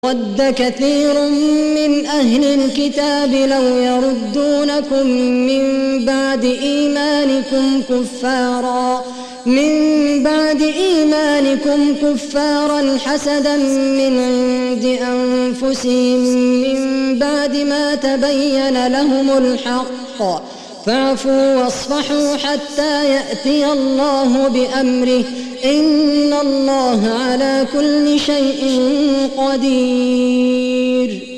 وَدَّ كَثِيرٌ مِّنْ أَهْلِ الْكِتَابِ لَوْ يَرُدُّونَكُم مِّن بَعْدِ إِيمَانِكُمْ كُفَّارًا حَسَدًا مِّنْ عِندِ أَنفُسِهِم مِّن بَعْدِ مَا تَبَيَّنَ لَهُمُ الْحَقُّ فَاعْفُوا وَاصْفَحُوا حَتَّىٰ يَأْتِيَ اللَّهُ بِأَمْرِهِ ۗ إِنَّ اللَّهَ عَلَىٰ كُلِّ شَيْءٍ قَدِيرٌ.